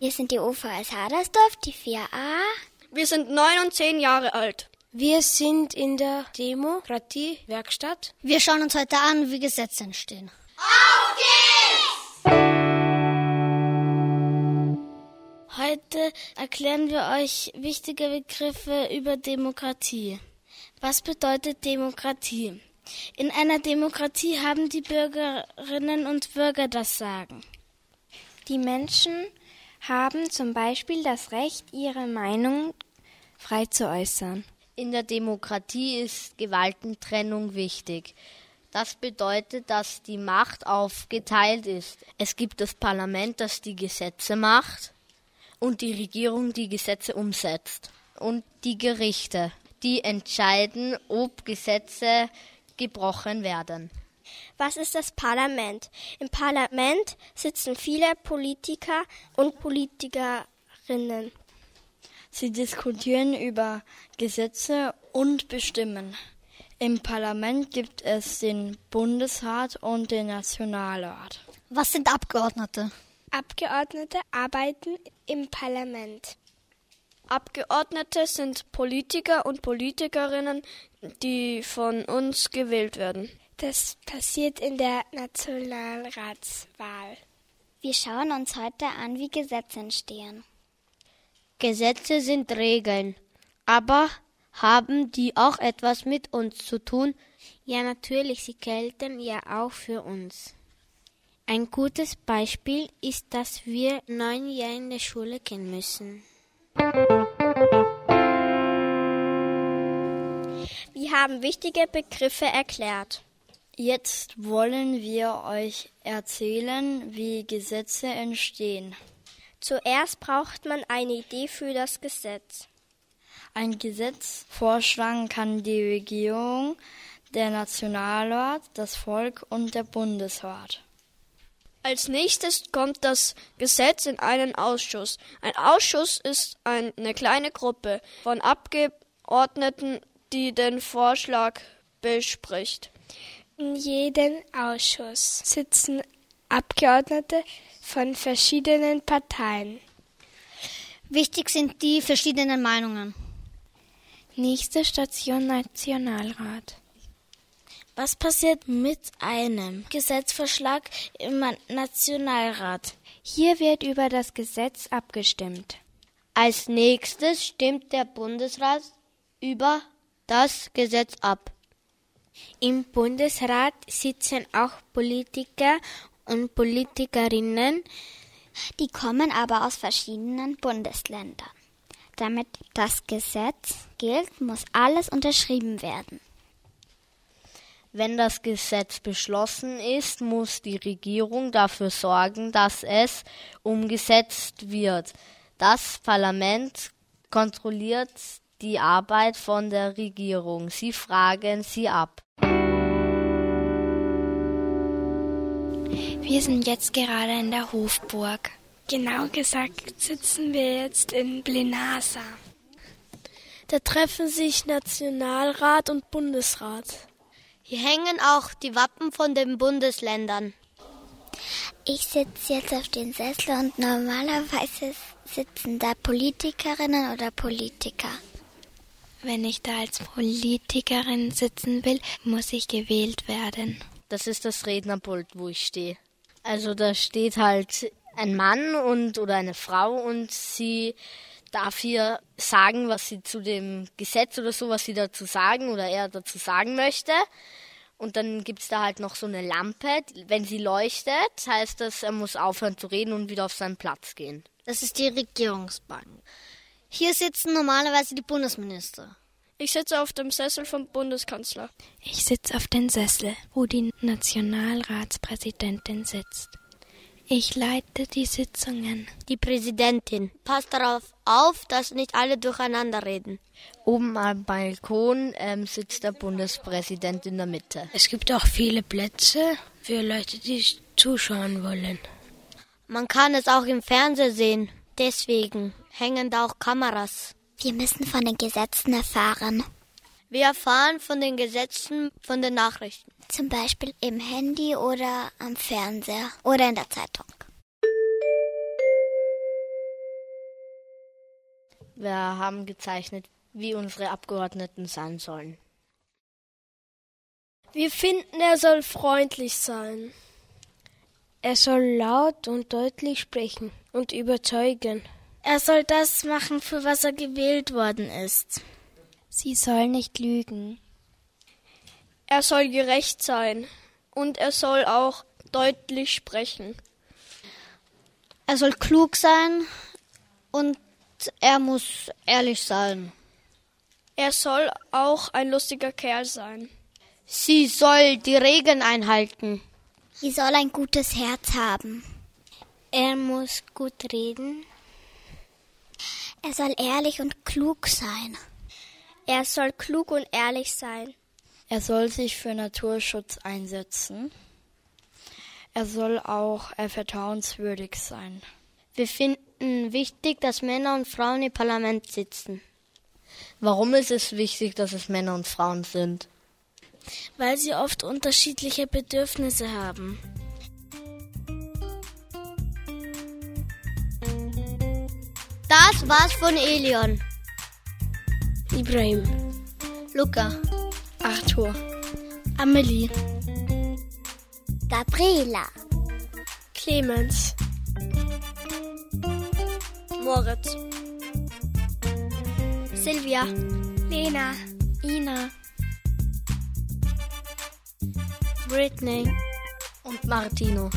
Wir sind die UVS Hadersdorf, die 4a. Wir sind 9 und 10 Jahre alt. Wir sind in der Demokratie-Werkstatt. Wir schauen uns heute an, wie Gesetze entstehen. Auf geht's! Heute erklären wir euch wichtige Begriffe über Demokratie. Was bedeutet Demokratie? In einer Demokratie haben die Bürgerinnen und Bürger das Sagen. Die Menschen haben zum Beispiel das Recht, ihre Meinung frei zu äußern. In der Demokratie ist Gewaltentrennung wichtig. Das bedeutet, dass die Macht aufgeteilt ist. Es gibt das Parlament, das die Gesetze macht, und die Regierung, die Gesetze umsetzt. Und die Gerichte, die entscheiden, ob Gesetze gebrochen werden. Was ist das Parlament? Im Parlament sitzen viele Politiker und Politikerinnen. Sie diskutieren über Gesetze und bestimmen. Im Parlament gibt es den Bundesrat und den Nationalrat. Was sind Abgeordnete? Abgeordnete arbeiten im Parlament. Abgeordnete sind Politiker und Politikerinnen, die von uns gewählt werden. Das passiert in der Nationalratswahl. Wir schauen uns heute an, wie Gesetze entstehen. Gesetze sind Regeln, aber haben die auch etwas mit uns zu tun? Ja, natürlich, sie gelten ja auch für uns. Ein gutes Beispiel ist, dass wir 9 Jahre in der Schule gehen müssen. Wir haben wichtige Begriffe erklärt. Jetzt wollen wir euch erzählen, wie Gesetze entstehen. Zuerst braucht man eine Idee für das Gesetz. Ein Gesetz vorschlagen kann die Regierung, der Nationalrat, das Volk und der Bundesrat. Als nächstes kommt das Gesetz in einen Ausschuss. Ein Ausschuss ist eine kleine Gruppe von Abgeordneten, die den Vorschlag bespricht. In jedem Ausschuss sitzen Abgeordnete von verschiedenen Parteien. Wichtig sind die verschiedenen Meinungen. Nächste Station Nationalrat. Was passiert mit einem Gesetzesvorschlag im Nationalrat? Hier wird über das Gesetz abgestimmt. Als nächstes stimmt der Bundesrat über das Gesetz ab. Im Bundesrat sitzen auch Politiker und Politikerinnen. Die kommen aber aus verschiedenen Bundesländern. Damit das Gesetz gilt, muss alles unterschrieben werden. Wenn das Gesetz beschlossen ist, muss die Regierung dafür sorgen, dass es umgesetzt wird. Das Parlament kontrolliert die Arbeit von der Regierung. Sie fragen sie ab. Wir sind jetzt gerade in der Hofburg. Genau gesagt sitzen wir jetzt in Plenarsaal. Da treffen sich Nationalrat und Bundesrat. Hier hängen auch die Wappen von den Bundesländern. Ich sitze jetzt auf den Sessel und normalerweise sitzen da Politikerinnen oder Politiker. Wenn ich da als Politikerin sitzen will, muss ich gewählt werden. Das ist das Rednerpult, wo ich stehe. Also da steht halt ein Mann oder eine Frau und sie darf hier sagen, was sie zu dem Gesetz oder so, was sie dazu sagen oder er dazu sagen möchte. Und dann gibt es da halt noch so eine Lampe. Wenn sie leuchtet, heißt das, er muss aufhören zu reden und wieder auf seinen Platz gehen. Das ist die Regierungsbank. Hier sitzen normalerweise die Bundesminister. Ich sitze auf dem Sessel vom Bundeskanzler. Ich sitze auf dem Sessel, wo die Nationalratspräsidentin sitzt. Ich leite die Sitzungen. Die Präsidentin. Passt darauf auf, dass nicht alle durcheinander reden. Oben am Balkon sitzt der Bundespräsident in der Mitte. Es gibt auch viele Plätze für Leute, die zuschauen wollen. Man kann es auch im Fernsehen sehen. Deswegen hängen da auch Kameras. Wir müssen von den Gesetzen erfahren. Wir erfahren von den Gesetzen, von den Nachrichten. Zum Beispiel im Handy oder am Fernseher oder in der Zeitung. Wir haben gezeichnet, wie unsere Abgeordneten sein sollen. Wir finden, er soll freundlich sein. Er soll laut und deutlich sprechen und überzeugen. Er soll das machen, für was er gewählt worden ist. Sie soll nicht lügen. Er soll gerecht sein und er soll auch deutlich sprechen. Er soll klug sein und er muss ehrlich sein. Er soll auch ein lustiger Kerl sein. Sie soll die Regeln einhalten. Sie soll ein gutes Herz haben. Er muss gut reden. Er soll ehrlich und klug sein. Er soll klug und ehrlich sein. Er soll sich für Naturschutz einsetzen. Er soll auch vertrauenswürdig sein. Wir finden wichtig, dass Männer und Frauen im Parlament sitzen. Warum ist es wichtig, dass es Männer und Frauen sind? Weil sie oft unterschiedliche Bedürfnisse haben. Das war's von Elion, Ibrahim, Luca, Arthur, Amelie, Gabriela, Clemens, Moritz, Silvia, Lena, Ina, Britney und Martino.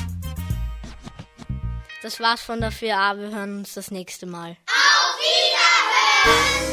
Das war's von der 4a. Wir hören uns das nächste Mal. Auf Wiederhören!